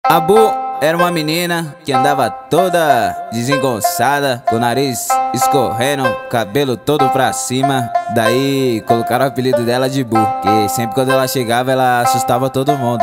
A Bu era uma menina que andava toda desengonçada, com o nariz escorrendo, cabelo todo pra cima. Daí colocaram o apelido dela de Bu, que sempre quando ela chegava ela assustava todo mundo.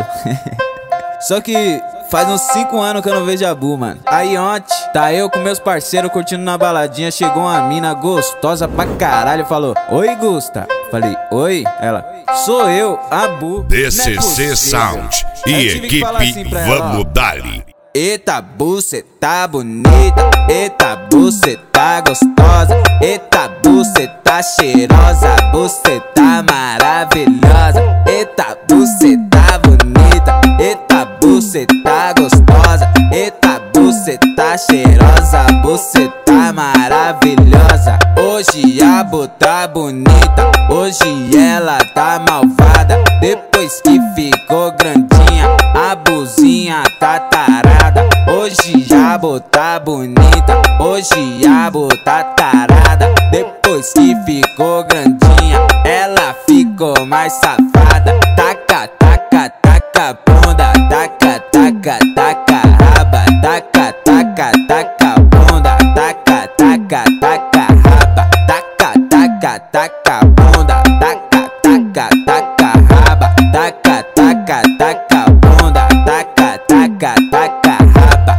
Só que faz uns 5 anos que eu não vejo a Bu, mano. Aí ontem, tá eu com meus parceiros curtindo na baladinha. Chegou uma mina gostosa pra caralho, falou: "Oi, Gusta." Falei: "Oi." Ela: "Sou eu, a Bu." DCC Sound e equipe assim Vamos Dali. Eita, Bu, cê tá bonita. Eita, Bu, cê tá gostosa. Eita, Bu, cê tá cheirosa. Bu, cê tá maravilhosa. Eita, Bu, cê tá bonita. Eita, Bu, cê tá gostosa. Eita, Bu, cê tá cheirosa. Bu, cê tá maravilhosa. Hoje a Bu tá bonita. Hoje ela tá malvada. Depois que ficou grandinha, a Buzinha tá tarada. Hoje a Bu tá bonita. Hoje a Bu tá tarada. Depois que ficou grandinha, ela ficou mais safada. Taca, taca, taca bunda. Taca, taca, taca raba. Taca, taca, taca bunda. Taca, taca, taca raba. Taca, taca, taca bunda. Taca, taca, taca raba. Taca, taca, taca bunda. Taca, taca, taca raba.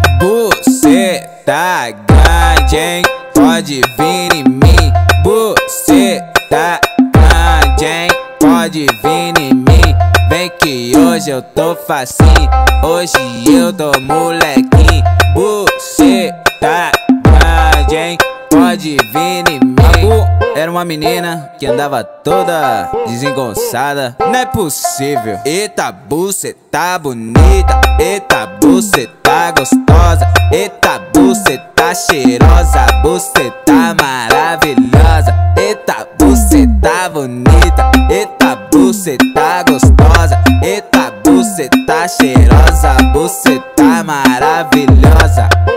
Você tá grande, hein? Pode vir em mim. Você tá grande, hein? Pode vir em mim. Vem que hoje eu tô facinho. Hoje eu tô molequinho. Você tá grande, hein? Pode vir em mim. A Bu era uma menina que andava toda desengonçada. Não é possível. Eita, Bu, cê tá bonita. Eita, Bu, cê tá gostosa. Eita, Bu, cê tá cheirosa. Bu, cê tá maravilhosa. Eita, Bu, cê tá bonita. Eita, Bu, cê tá gostosa. Eita, Bu, cê tá cheirosa. Bu, cê tá maravilhosa.